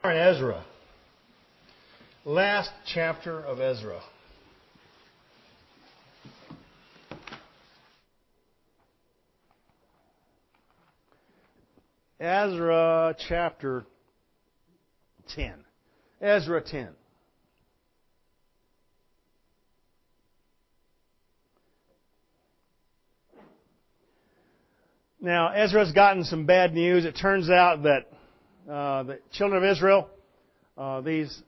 In Ezra, last chapter of Ezra. Ezra chapter 10. Ezra 10. Now, Ezra's gotten some bad news. It turns out that the children of Israel, these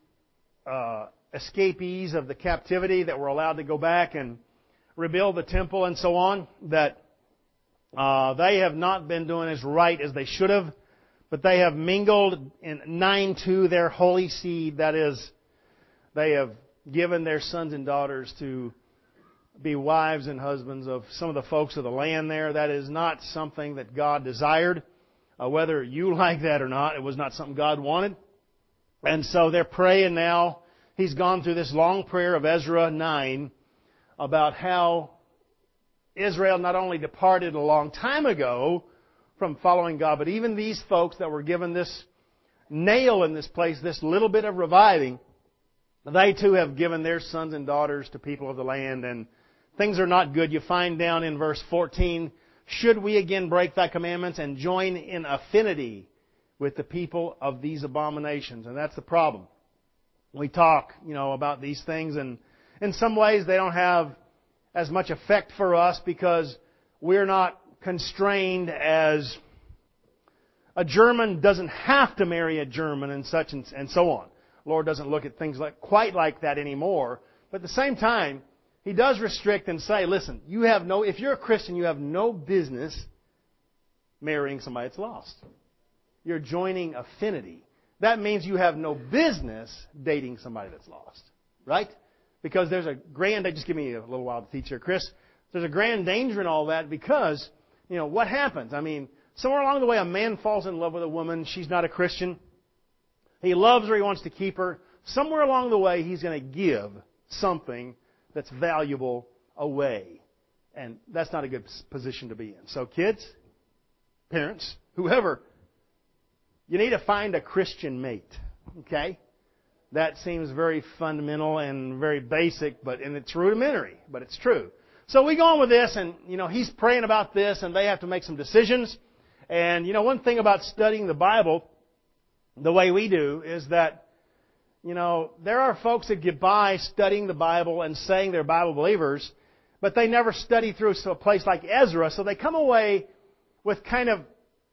escapees of the captivity that were allowed to go back and rebuild the temple and so on, that they have not been doing as right as they should have, but they have mingled in 9-2 their holy seed. That is, they have given their sons and daughters to be wives and husbands of some of the folks of the land there. That is not something that God desired. Whether you like that or not, it was not something God wanted. And so they're praying now. He's gone through this long prayer of Ezra 9 about how Israel not only departed a long time ago from following God, but even these folks that were given this nail in this place, this little bit of reviving, they too have given their sons and daughters to people of the land, and things are not good. You find down in verse 14, should we again break thy commandments and join in affinity with the people of these abominations? And that's the problem. We talk, about these things, and in some ways they don't have as much effect for us because we're not constrained as a German doesn't have to marry a German and such and so on. The Lord doesn't look at things quite like that anymore. But at the same time, He does restrict and say, listen, if you're a Christian, you have no business marrying somebody that's lost. You're joining affinity. That means you have no business dating somebody that's lost. Right? Because there's just give me a little while to teach here, Chris. There's a grand danger in all that because, what happens? Somewhere along the way a man falls in love with a woman. She's not a Christian. He loves her. He wants to keep her. Somewhere along the way he's going to give something that's valuable away. And that's not a good position to be in. So kids, parents, whoever, you need to find a Christian mate. Okay? That seems very fundamental and very basic, and it's rudimentary, but it's true. So we go on with this, and, he's praying about this, and they have to make some decisions. And, one thing about studying the Bible the way we do is that there are folks that get by studying the Bible and saying they're Bible believers, but they never study through a place like Ezra, so they come away with kind of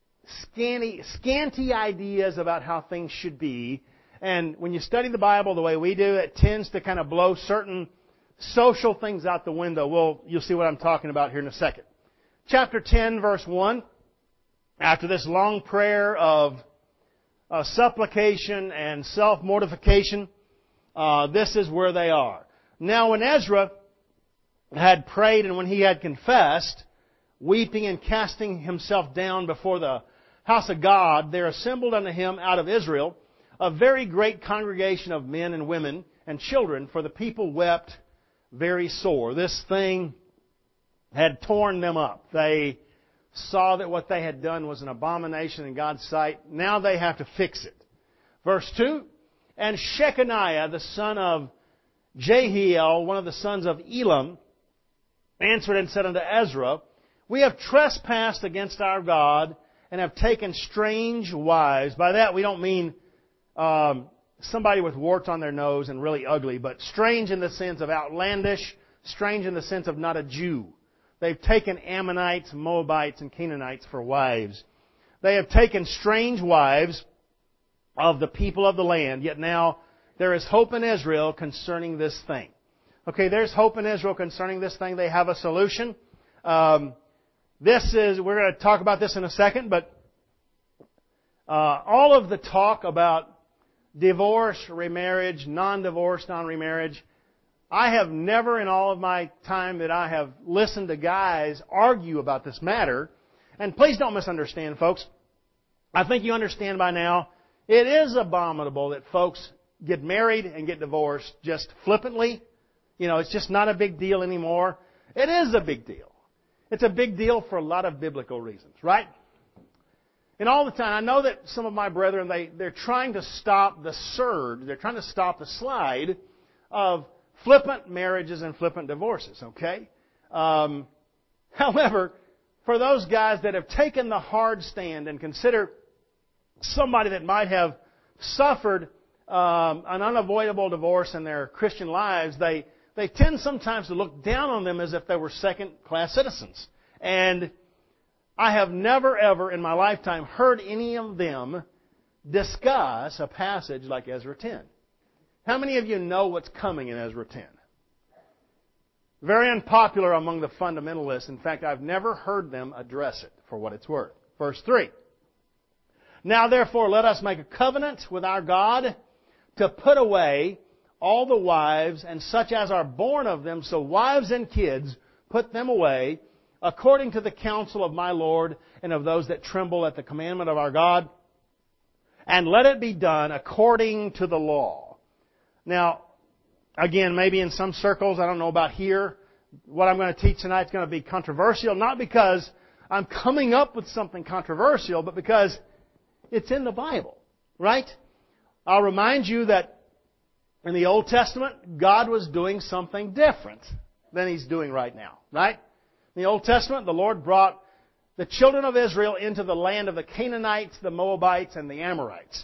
scanty ideas about how things should be. And when you study the Bible the way we do, it tends to kind of blow certain social things out the window. You'll see what I'm talking about here in a second. Chapter 10, verse 1. After this long prayer of supplication and self-mortification, this is where they are. Now when Ezra had prayed and when he had confessed, weeping and casting himself down before the house of God, there assembled unto him out of Israel a very great congregation of men and women and children, for the people wept very sore. This thing had torn them up. They saw that what they had done was an abomination in God's sight. Now they have to fix it. Verse 2, and Shechaniah, the son of Jehiel, one of the sons of Elam, answered and said unto Ezra, we have trespassed against our God and have taken strange wives. By that we don't mean somebody with warts on their nose and really ugly, but strange in the sense of outlandish, strange in the sense of not a Jew. They've taken Ammonites, Moabites, and Canaanites for wives. They have taken strange wives of the people of the land, yet now there is hope in Israel concerning this thing. Okay, there's hope in Israel concerning this thing. They have a solution. We're going to talk about this in a second, but all of the talk about divorce, remarriage, non-divorce, non-remarriage, I have never in all of my time that I have listened to guys argue about this matter, and please don't misunderstand, folks. I think you understand by now, it is abominable that folks get married and get divorced just flippantly. It's just not a big deal anymore. It is a big deal. It's a big deal for a lot of biblical reasons, right? And all the time, I know that some of my brethren, they're trying to stop the surge, they're trying to stop the slide of flippant marriages and flippant divorces, okay? However, for those guys that have taken the hard stand and consider somebody that might have suffered an unavoidable divorce in their Christian lives, they tend sometimes to look down on them as if they were second-class citizens. And I have never, ever in my lifetime heard any of them discuss a passage like Ezra 10. How many of you know what's coming in Ezra 10? Very unpopular among the fundamentalists. In fact, I've never heard them address it, for what it's worth. Verse 3. Now therefore let us make a covenant with our God to put away all the wives and such as are born of them. So wives and kids, put them away, according to the counsel of my Lord and of those that tremble at the commandment of our God. And let it be done according to the law. Now, again, maybe in some circles, I don't know about here, what I'm going to teach tonight is going to be controversial, not because I'm coming up with something controversial, but because it's in the Bible, right? I'll remind you that in the Old Testament, God was doing something different than He's doing right now, right? In the Old Testament, the Lord brought the children of Israel into the land of the Canaanites, the Moabites, and the Amorites.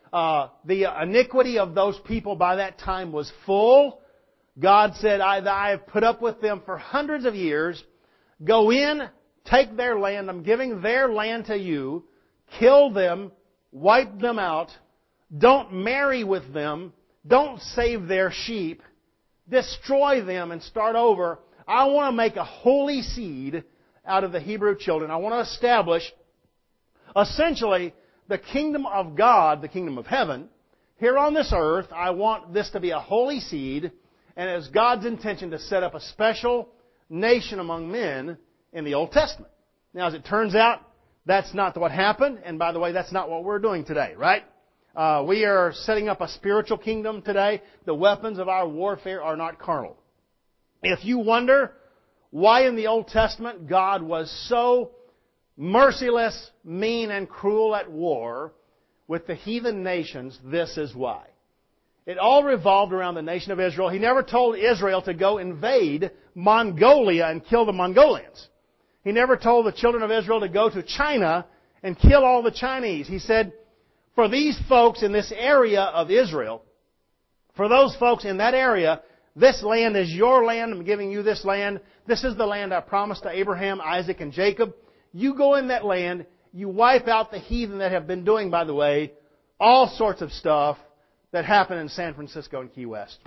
The iniquity of those people by that time was full. God said, I have put up with them for hundreds of years. Go in, take their land. I'm giving their land to you. Kill them. Wipe them out. Don't marry with them. Don't save their sheep. Destroy them and start over. I want to make a holy seed out of the Hebrew children. I want to establish essentially the kingdom of God, the kingdom of heaven, here on this earth. I want this to be a holy seed, and it's God's intention to set up a special nation among men in the Old Testament. Now, as it turns out, that's not what happened, and by the way, that's not what we're doing today, right? We are setting up a spiritual kingdom today. The weapons of our warfare are not carnal. If you wonder why in the Old Testament God was so merciless, mean, and cruel at war with the heathen nations, this is why. It all revolved around the nation of Israel. He never told Israel to go invade Mongolia and kill the Mongolians. He never told the children of Israel to go to China and kill all the Chinese. He said, for these folks in this area of Israel, for those folks in that area, this land is your land. I'm giving you this land. This is the land I promised to Abraham, Isaac, and Jacob. You go in that land, you wipe out the heathen that have been doing, by the way, all sorts of stuff that happen in San Francisco and Key West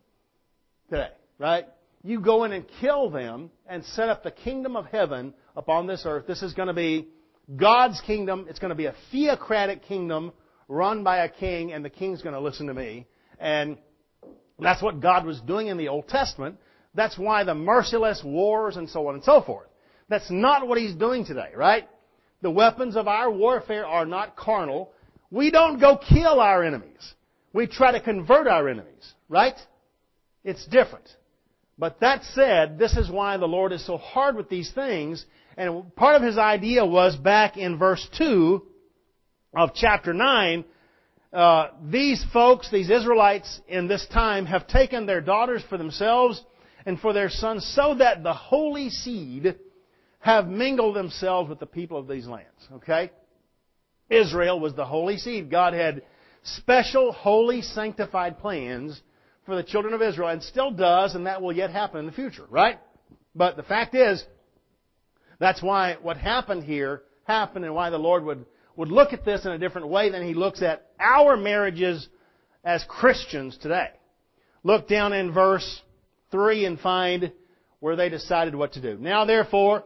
today, right? You go in and kill them and set up the kingdom of heaven upon this earth. This is going to be God's kingdom. It's going to be a theocratic kingdom run by a king, and the king's going to listen to me. And that's what God was doing in the Old Testament. That's why the merciless wars and so on and so forth. That's not what He's doing today, right? The weapons of our warfare are not carnal. We don't go kill our enemies. We try to convert our enemies, right? It's different. But that said, this is why the Lord is so hard with these things. And part of His idea was back in verse 2 of chapter 9, these folks, these Israelites in this time, have taken their daughters for themselves and for their sons so that the holy seed have mingled themselves with the people of these lands. Okay? Israel was the holy seed. God had special, holy, sanctified plans for the children of Israel, and still does, and that will yet happen in the future, right? But the fact is, that's why what happened here happened, and why the Lord would look at this in a different way than He looks at our marriages as Christians today. Look down in verse 3 and find where they decided what to do. Now therefore,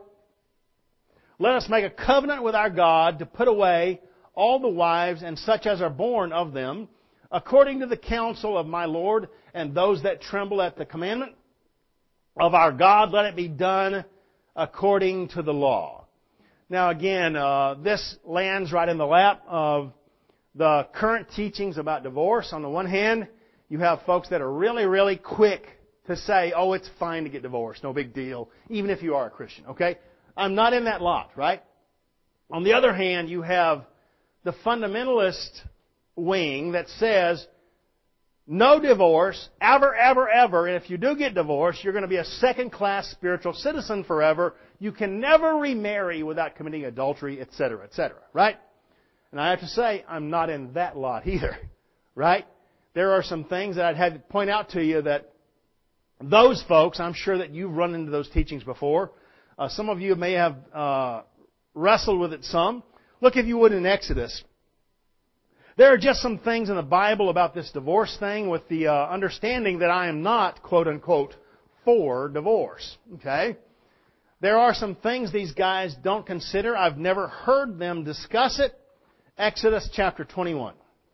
let us make a covenant with our God to put away all the wives and such as are born of them, according to the counsel of my Lord and those that tremble at the commandment of our God. Let it be done according to the law. Now again, this lands right in the lap of the current teachings about divorce. On the one hand, you have folks that are really, really quick to say, oh, it's fine to get divorced, no big deal, even if you are a Christian, okay? I'm not in that lot, right? On the other hand, you have the fundamentalist wing that says no divorce, ever, ever, ever, and if you do get divorced, you're going to be a second-class spiritual citizen forever. You can never remarry without committing adultery, etc., etc., right? And I have to say, I'm not in that lot either, right? There are some things that I'd had to point out to you that those folks, I'm sure that you've run into those teachings before. Some of you may have wrestled with it some. Look, if you would, in Exodus. There are just some things in the Bible about this divorce thing with the understanding that I am not, quote unquote, for divorce. Okay? There are some things these guys don't consider. I've never heard them discuss it. Exodus chapter 21.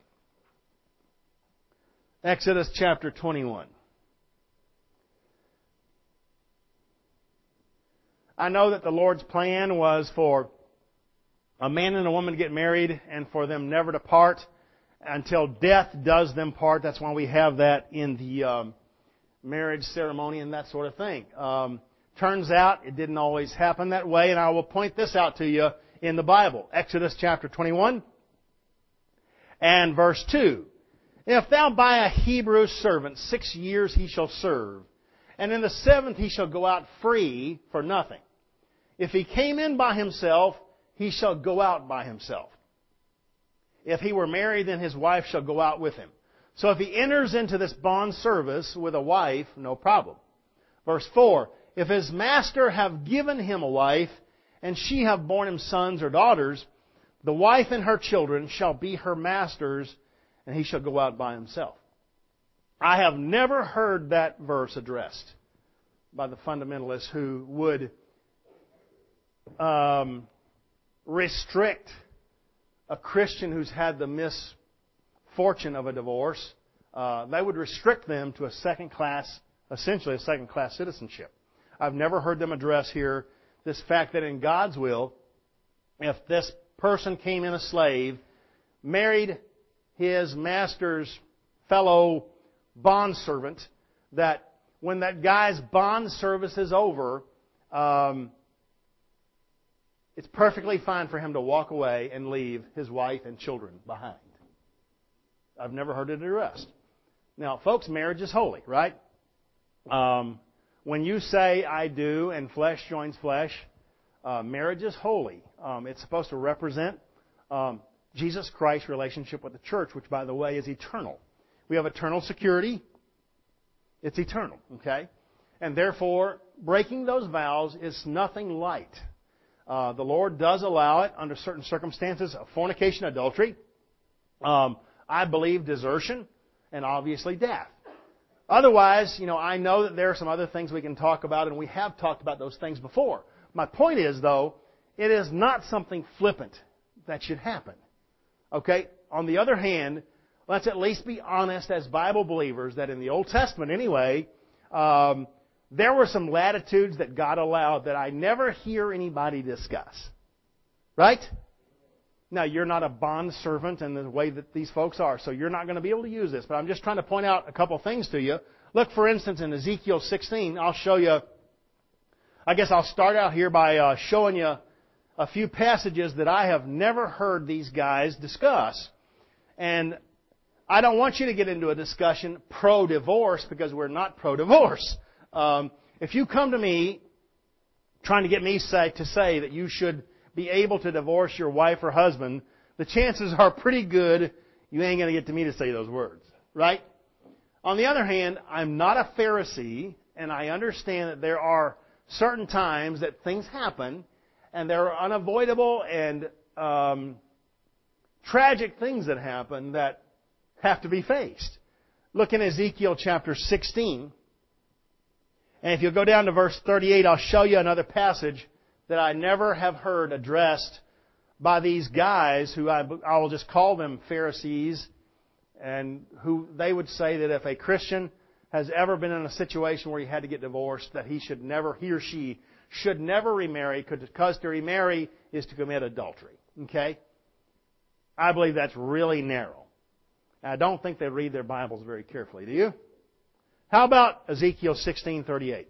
Exodus chapter 21. I know that the Lord's plan was for a man and a woman to get married and for them never to part until death does them part. That's why we have that in the marriage ceremony and that sort of thing. Turns out it didn't always happen that way, and I will point this out to you in the Bible. Exodus chapter 21 and verse 2. If thou buy a Hebrew servant, 6 years he shall serve, and in the 7th he shall go out free for nothing. If he came in by himself, he shall go out by himself. If he were married, then his wife shall go out with him. So if he enters into this bond service with a wife, no problem. Verse 4, if his master have given him a wife, and she have borne him sons or daughters, the wife and her children shall be her master's, and he shall go out by himself. I have never heard that verse addressed by the fundamentalists who would restrict a Christian who's had the misfortune of a divorce. They would restrict them to a second-class, essentially a second-class citizenship. I've never heard them address here this fact that in God's will, if this person came in a slave, married his master's fellow bondservant, that when that guy's bond service is over, it's perfectly fine for him to walk away and leave his wife and children behind. I've never heard it addressed. Now, folks, marriage is holy, right? When you say I do and flesh joins flesh, marriage is holy. It's supposed to represent Jesus Christ's relationship with the church, which, by the way, is eternal. We have eternal security. It's eternal, okay? And therefore, breaking those vows is nothing light. The Lord does allow it under certain circumstances of fornication, adultery, I believe desertion, and obviously death. Otherwise, I know that there are some other things we can talk about, and we have talked about those things before. My point is, though, it is not something flippant that should happen. Okay? On the other hand, let's at least be honest as Bible believers that in the Old Testament anyway, there were some latitudes that God allowed that I never hear anybody discuss. Right? Now, you're not a bond servant in the way that these folks are, so you're not going to be able to use this. But I'm just trying to point out a couple things to you. Look, for instance, in Ezekiel 16, I'll show you, I guess I'll start out here by showing you a few passages that I have never heard these guys discuss. And I don't want you to get into a discussion pro-divorce, because we're not pro-divorce. If you come to me trying to get me to say that you should be able to divorce your wife or husband, the chances are pretty good you ain't going to get to me to say those words. Right? On the other hand, I'm not a Pharisee, and I understand that there are certain times that things happen, and there are unavoidable and tragic things that happen that have to be faced. Look in Ezekiel chapter 16. And if you'll go down to verse 38, I'll show you another passage that I never have heard addressed by these guys who I will just call them Pharisees, and who they would say that if a Christian has ever been in a situation where he had to get divorced, that he or she should never remarry, because to remarry is to commit adultery. Okay? I believe that's really narrow. I don't think they read their Bibles very carefully. Do you? How about Ezekiel 16:38?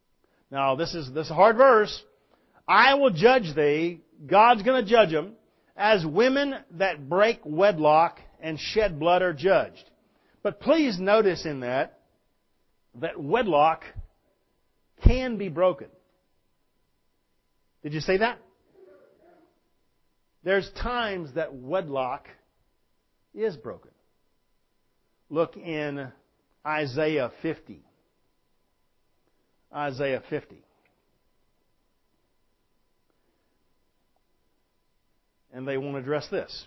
Now, this is a hard verse. I will judge thee. God's going to judge them. as women that break wedlock and shed blood are judged. But please notice in that wedlock can be broken. Did you see that? There's times that wedlock is broken. Look in Isaiah 50. Isaiah 50. And they won't address this.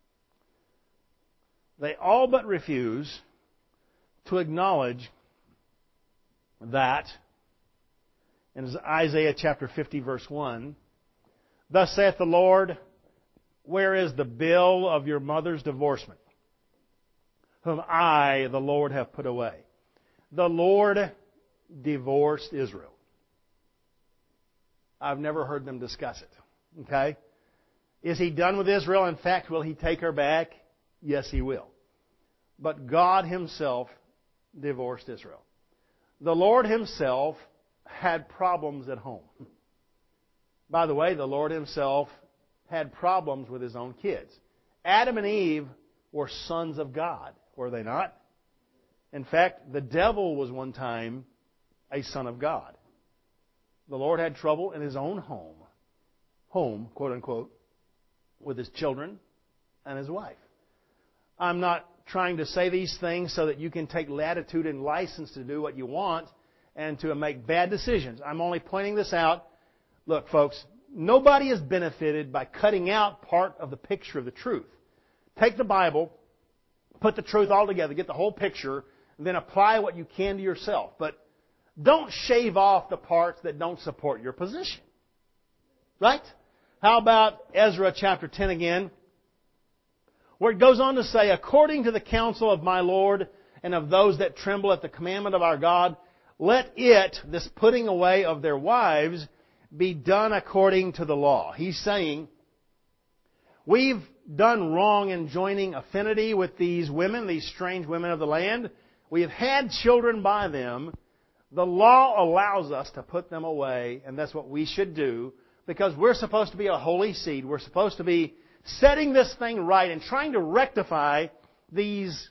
They all but refuse to acknowledge that, in Isaiah chapter 50, verse 1, "Thus saith the Lord, where is the bill of your mother's divorcement, whom I, the Lord, have put away?" The Lord divorced Israel. I've never heard them discuss it. Okay? Is He done with Israel? In fact, will He take her back? Yes, He will. But God Himself divorced Israel. The Lord Himself had problems at home. By the way, the Lord Himself had problems with His own kids. Adam and Eve were sons of God, were they not? In fact, the devil was one time a son of God. The Lord had trouble in His own home, quote unquote, with His children and His wife. I'm not trying to say these things so that you can take latitude and license to do what you want and to make bad decisions. I'm only pointing this out. Look, folks, nobody is benefited by cutting out part of the picture of the truth. Take the Bible, put the truth all together, get the whole picture, and then apply what you can to yourself. But don't shave off the parts that don't support your position. Right? How about Ezra chapter 10 again, where it goes on to say, "According to the counsel of my Lord and of those that tremble at the commandment of our God, let it," this putting away of their wives, "be done according to the law." He's saying, we've done wrong in joining affinity with these women, these strange women of the land. We have had children by them. The law allows us to put them away, and that's what we should do, because we're supposed to be a holy seed. We're supposed to be setting this thing right and trying to rectify these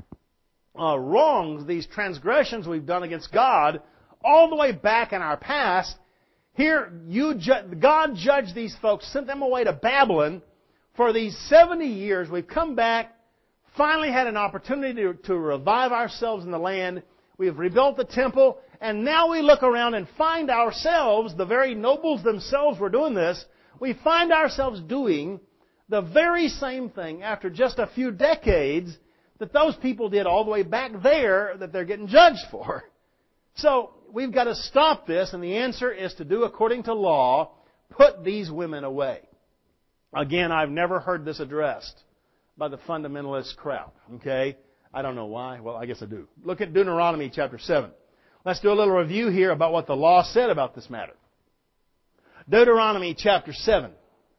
wrongs, these transgressions we've done against God all the way back in our past. Here, God judged these folks, sent them away to Babylon. For these 70 years, we've come back, finally had an opportunity to revive ourselves in the land. We've rebuilt the temple, and now we look around and find ourselves, the very nobles themselves were doing this, we find ourselves doing the very same thing after just a few decades that those people did all the way back there that they're getting judged for. So, we've got to stop this, and the answer is to do according to law, put these women away. Again, I've never heard this addressed by the fundamentalist crowd. Okay? I don't know why. Well, I guess I do. Look at Deuteronomy chapter 7. Let's do a little review here about what the law said about this matter. Deuteronomy chapter 7.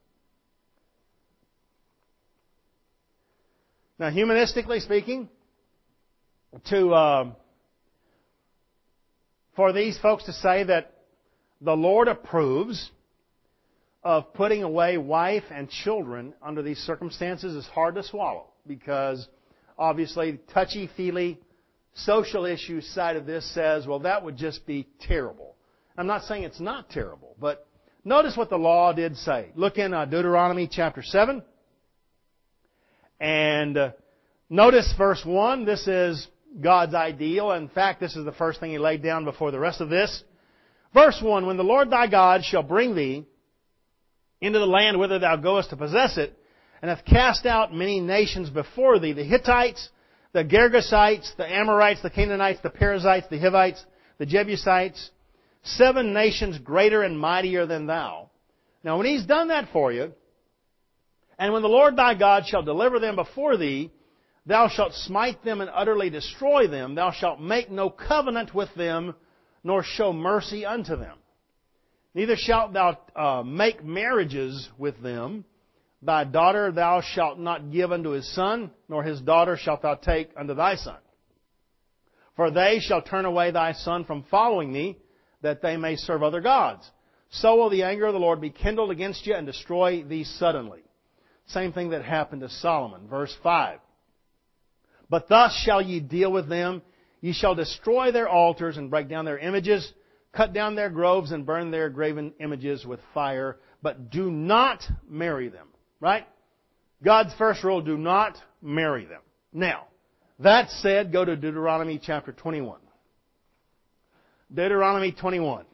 Now, humanistically speaking, for these folks to say that the Lord approves of putting away wife and children under these circumstances is hard to swallow, because obviously touchy-feely social issue side of this says, well, that would just be terrible. I'm not saying it's not terrible, but notice what the law did say. Look in Deuteronomy chapter 7. And notice verse 1. This is God's ideal. In fact, this is the first thing He laid down before the rest of this. Verse 1, "When the Lord thy God shall bring thee into the land whither thou goest to possess it, and hath cast out many nations before thee, the Hittites, the Girgashites, the Amorites, the Canaanites, the Perizzites, the Hivites, the Jebusites, 7 nations greater and mightier than thou." Now, when He's done that for you, "And when the Lord thy God shall deliver them before thee, thou shalt smite them and utterly destroy them. Thou shalt make no covenant with them, nor show mercy unto them. Neither shalt thou make marriages with them. Thy daughter thou shalt not give unto his son, nor his daughter shalt thou take unto thy son. For they shall turn away thy son from following thee, that they may serve other gods. So will the anger of the Lord be kindled against you and destroy thee suddenly." Same thing that happened to Solomon. Verse 5. But thus shall ye deal with them. Ye shall destroy their altars and break down their images, cut down their groves and burn their graven images with fire, but do not marry them. Right? God's first rule, do not marry them. Now, that said, go to Deuteronomy chapter 21. Deuteronomy 21.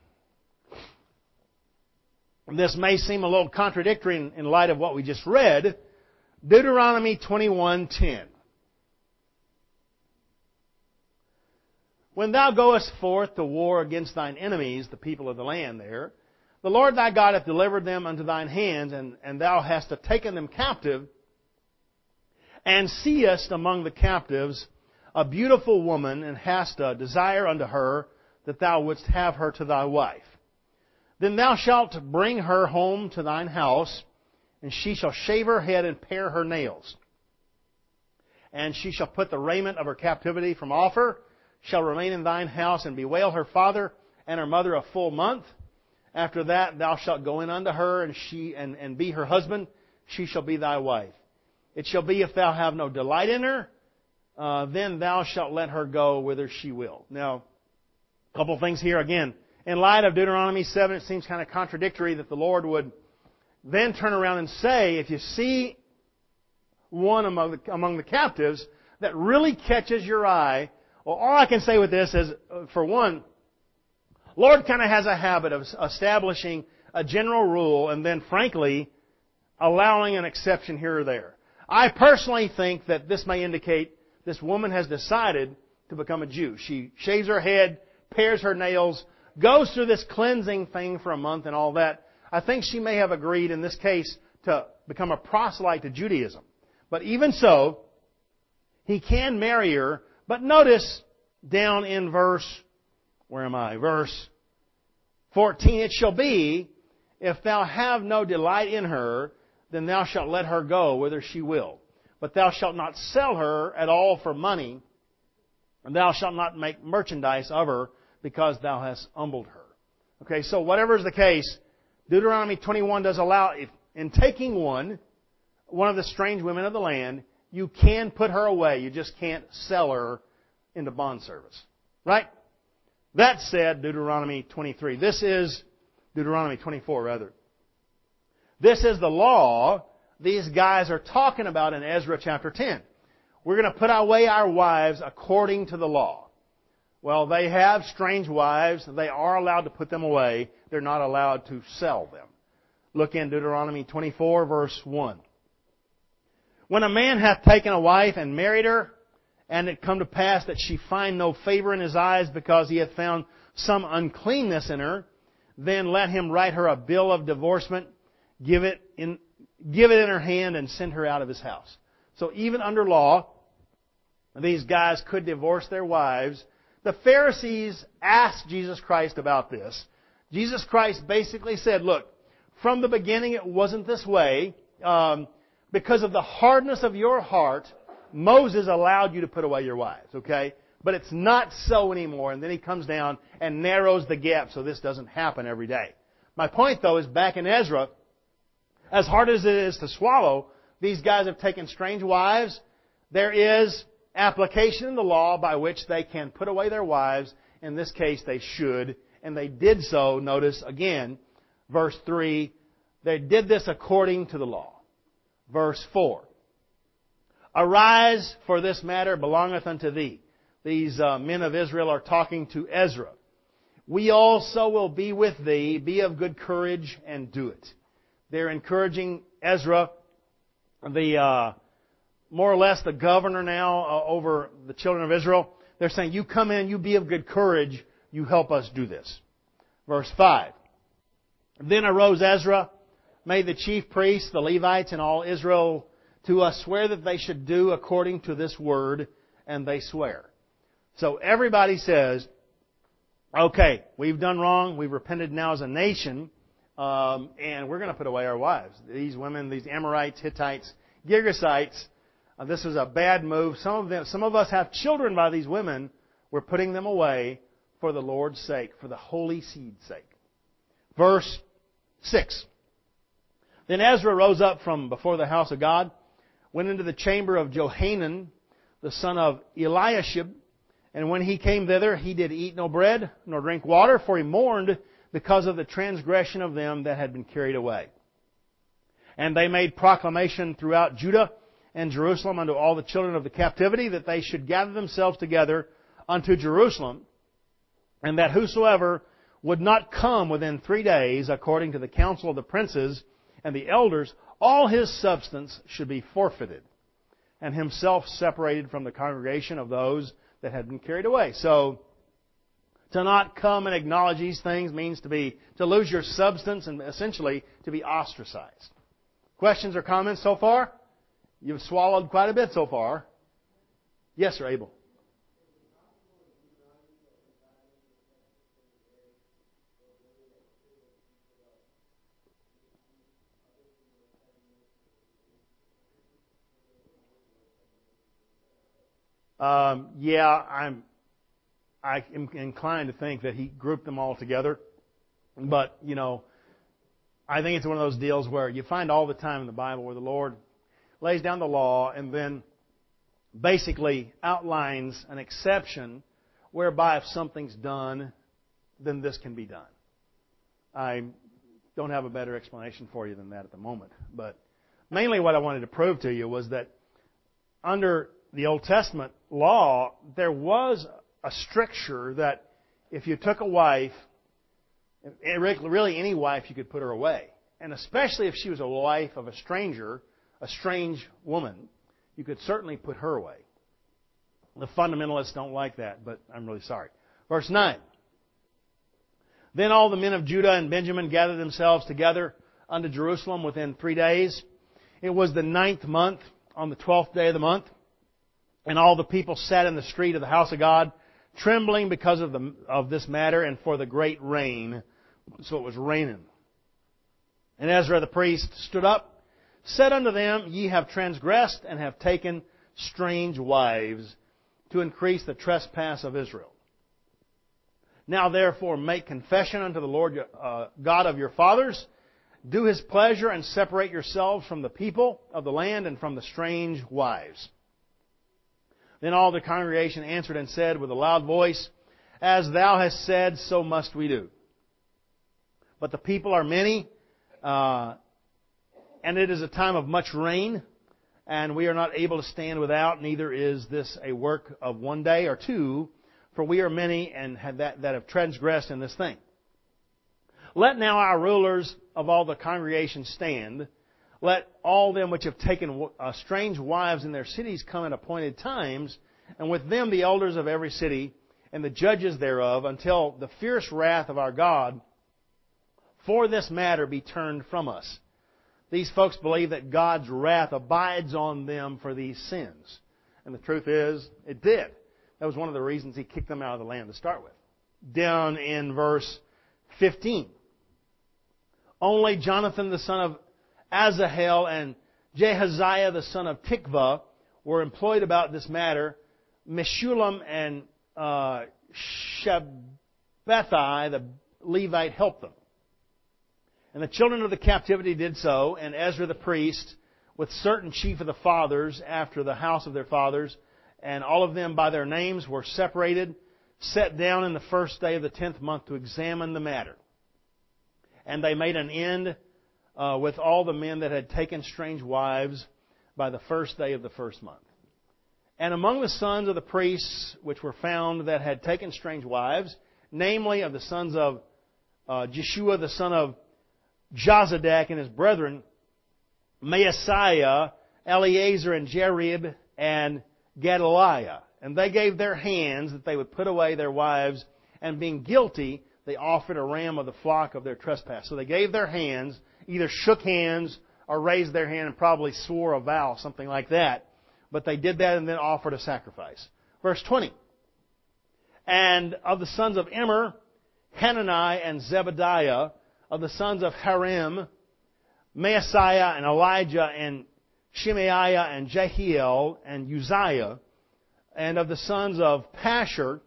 This may seem a little contradictory in light of what we just read. Deuteronomy 21:10. When thou goest forth to war against thine enemies, the people of the land there, the Lord thy God hath delivered them unto thine hands, and thou hast taken them captive, and seest among the captives a beautiful woman, and hast a desire unto her, that thou wouldst have her to thy wife. Then thou shalt bring her home to thine house, and she shall shave her head and pare her nails. And she shall put the raiment of her captivity from off her, shall remain in thine house, and bewail her father and her mother a full month. After that thou shalt go in unto her, and be her husband, she shall be thy wife. It shall be, if thou have no delight in her, then thou shalt let her go whither she will. Now, a couple of things here again. In light of Deuteronomy 7, it seems kind of contradictory that the Lord would then turn around and say, if you see one among the captives that really catches your eye, well, all I can say with this is, for one, Lord kind of has a habit of establishing a general rule and then, frankly, allowing an exception here or there. I personally think that this may indicate this woman has decided to become a Jew. She shaves her head, pares her nails, goes through this cleansing thing for a month and all that. I think she may have agreed in this case to become a proselyte to Judaism. But even so, he can marry her. But notice down in verse 14, it shall be, if thou have no delight in her, then thou shalt let her go whither she will. But thou shalt not sell her at all for money, and thou shalt not make merchandise of her, because thou hast humbled her. Okay, so whatever is the case, Deuteronomy 21 does allow, if in taking one of the strange women of the land, you can put her away. You just can't sell her into bond service. Right? That said, Deuteronomy 23. This is Deuteronomy 24, rather. This is the law these guys are talking about in Ezra chapter 10. We're going to put away our wives according to the law. Well, they have strange wives. They are allowed to put them away. They're not allowed to sell them. Look in Deuteronomy 24, verse 1. When a man hath taken a wife and married her, and it come to pass that she find no favor in his eyes because he hath found some uncleanness in her, then let him write her a bill of divorcement, give it in her hand, and send her out of his house. So even under law, these guys could divorce their wives. The Pharisees asked Jesus Christ about this. Jesus Christ basically said, look, from the beginning it wasn't this way. Because of the hardness of your heart, Moses allowed you to put away your wives, okay? But it's not so anymore. And then he comes down and narrows the gap so this doesn't happen every day. My point, though, is back in Ezra, as hard as it is to swallow, these guys have taken strange wives. There is application in the law by which they can put away their wives. In this case, they should. And they did so, notice again, verse 3, they did this according to the law. Verse 4, arise, for this matter belongeth unto thee. These men of Israel are talking to Ezra. We also will be with thee. Be of good courage and do it. They're encouraging Ezra, the more or less the governor now over the children of Israel. They're saying, you come in, you be of good courage, you help us do this. Verse 5. Then arose Ezra, made the chief priests, the Levites, and all Israel to swear that they should do according to this word, and they swear. So everybody says, okay, we've done wrong, we've repented now as a nation, and we're going to put away our wives. These women, these Amorites, Hittites, Girgashites, this is a bad move. Some of us have children by these women. We're putting them away for the Lord's sake, for the holy seed's sake. Verse 6. Then Ezra rose up from before the house of God, went into the chamber of Johanan, the son of Eliashib, and when he came thither, he did eat no bread, nor drink water, for he mourned because of the transgression of them that had been carried away. And they made proclamation throughout Judah and Jerusalem unto all the children of the captivity, that they should gather themselves together unto Jerusalem, and that whosoever would not come within 3 days, according to the counsel of the princes and the elders, all his substance should be forfeited, and himself separated from the congregation of those that had been carried away. So, to not come and acknowledge these things means to lose your substance and essentially to be ostracized. Questions or comments so far? You've swallowed quite a bit so far. Yes, sir, Abel. I'm inclined to think that he grouped them all together. But, I think it's one of those deals where you find all the time in the Bible where the Lord lays down the law and then basically outlines an exception whereby if something's done, then this can be done. I don't have a better explanation for you than that at the moment. But mainly what I wanted to prove to you was that under the Old Testament law, there was a stricture that if you took a wife, really any wife, you could put her away. And especially if she was a wife of a stranger, a strange woman, you could certainly put her away. The fundamentalists don't like that, but I'm really sorry. Verse 9. Then all the men of Judah and Benjamin gathered themselves together unto Jerusalem within 3 days. It was the 9th month, on the 12th day of the month. And all the people sat in the street of the house of God, trembling because of this matter and for the great rain. So it was raining. And Ezra the priest stood up, said unto them, Ye have transgressed and have taken strange wives to increase the trespass of Israel. Now therefore make confession unto the Lord God of your fathers. Do His pleasure and separate yourselves from the people of the land and from the strange wives. Then all the congregation answered and said with a loud voice, As thou hast said, so must we do. But the people are many, and it is a time of much rain, and we are not able to stand without, neither is this a work of 1 day or 2, for we are many and that have transgressed in this thing. Let now our rulers of all the congregation stand. Let all them which have taken strange wives in their cities come at appointed times, and with them the elders of every city and the judges thereof, until the fierce wrath of our God for this matter be turned from us. These folks believe that God's wrath abides on them for these sins. And the truth is, it did. That was one of the reasons He kicked them out of the land to start with. Down in verse 15. Only Jonathan the son of Asahel and Jehaziah the son of Tikvah were employed about this matter. Meshullam and Shabbathai the Levite helped them. And the children of the captivity did so, and Ezra the priest, with certain chief of the fathers, after the house of their fathers, and all of them by their names were separated, set down in the first day of the 10th month to examine the matter. And they made an end with all the men that had taken strange wives by the first day of the first month. And among the sons of the priests which were found that had taken strange wives, namely of the sons of Jeshua the son of Jozadak and his brethren, Maaseiah, Eleazar and Jerib, and Gedaliah. And they gave their hands that they would put away their wives, and being guilty, they offered a ram of the flock of their trespass. So they gave their hands, either shook hands or raised their hand and probably swore a vow, something like that. But they did that and then offered a sacrifice. Verse 20. And of the sons of Immer, Hanani and Zebediah, of the sons of Harim, Maaseiah and Elijah and Shemaiah and Jehiel and Uzziah, and of the sons of Pashur,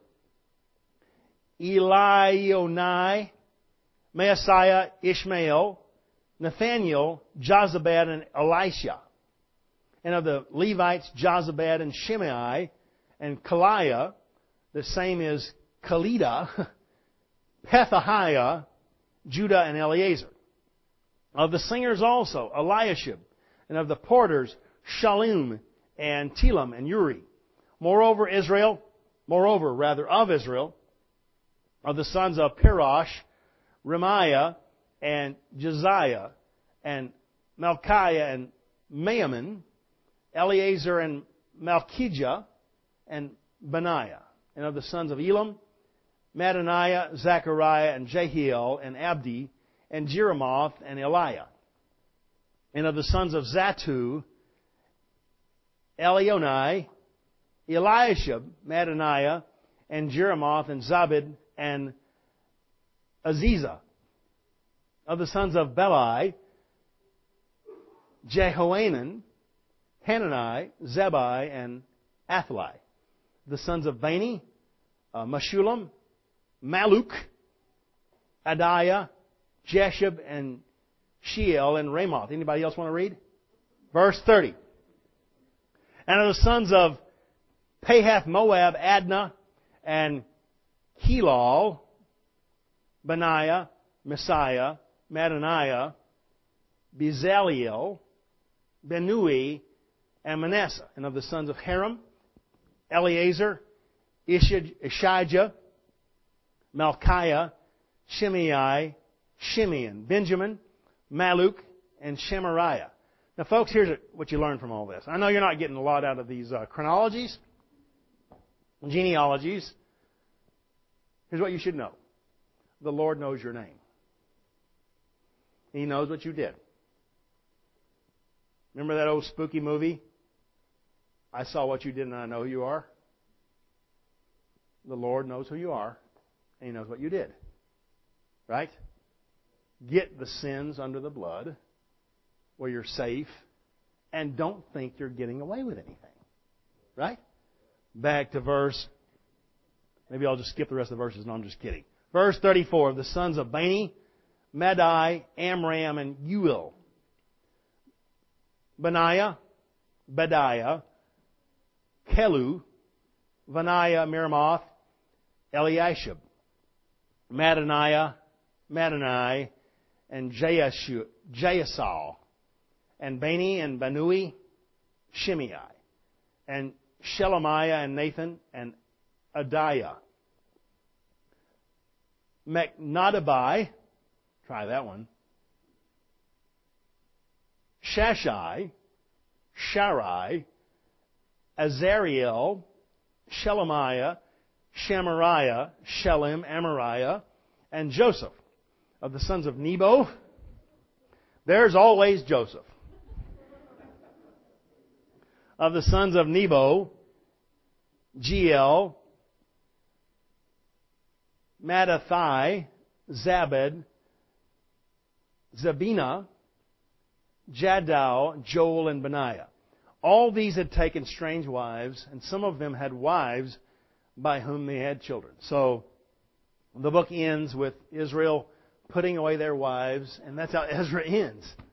Elionai, Maaseiah, Ishmael, Nathaniel, Jozabad, and Elisha. And of the Levites, Jozabad and Shimei, and Kaliah, the same is Kalida, Pethahiah, Judah, and Eleazar. Of the singers also, Eliashib, and of the porters, Shallum, and Telem, and Uri. Moreover, of Israel, of the sons of Perosh, Remiah, and Josiah, and Malchiah, and Maaman, Eleazar, and Malchijah, and Benaiah. And of the sons of Elam, Mattaniah, Zechariah, and Jehiel, and Abdi, and Jeremoth, and Eliah. And of the sons of Zatu, Elionai, Eliashib, Mattaniah, and Jeremoth, and Zabid, and Aziza. Of the sons of Belai, Jehoanan, Hanani, Zebai, and Athli. The sons of Bani, Meshulam, Maluk, Adiah, Jeshub, and Sheel, and Ramoth. Anybody else want to read? Verse 30. And of the sons of Pahath Moab, Adnah, and Kelal, Benaiah, Messiah, Mattaniah, Bezaleel, Benui, and Manasseh. And of the sons of Haram, Eleazar, Ishijah, Malchiah, Shimei, Shimeon, Benjamin, Maluk, and Shemariah. Now, folks, here's what you learn from all this. I know you're not getting a lot out of these chronologies, genealogies. Here's what you should know. The Lord knows your name. He knows what you did. Remember that old spooky movie? I saw what you did and I know who you are. The Lord knows who you are and He knows what you did. Right? Get the sins under the blood where you're safe and don't think you're getting away with anything. Right? Back to verse. Maybe I'll just skip the rest of the verses. No, I'm just kidding. Verse 34. Of the sons of Bani, Madai, Amram, and Uel. Benaiah, Bediah, Kelu, Vaniah, Miramoth, Eliashib, Mattaniah, Mattani, and Jaasal, and Bani and Banui, Shimei, and Shelemiah and Nathan, and Adiah. Mechnadabai, try that one. Shashai, Sharai, Azariel, Shelemiah, Shamariah, Shelem, Amariah, and Joseph. Of the sons of Nebo, there's always Joseph. Of the sons of Nebo, Jeiel, Mattathiah, Zabed, Zabina, Jadau, Joel, and Benaiah. All these had taken strange wives, and some of them had wives by whom they had children. So the book ends with Israel putting away their wives, and that's how Ezra ends.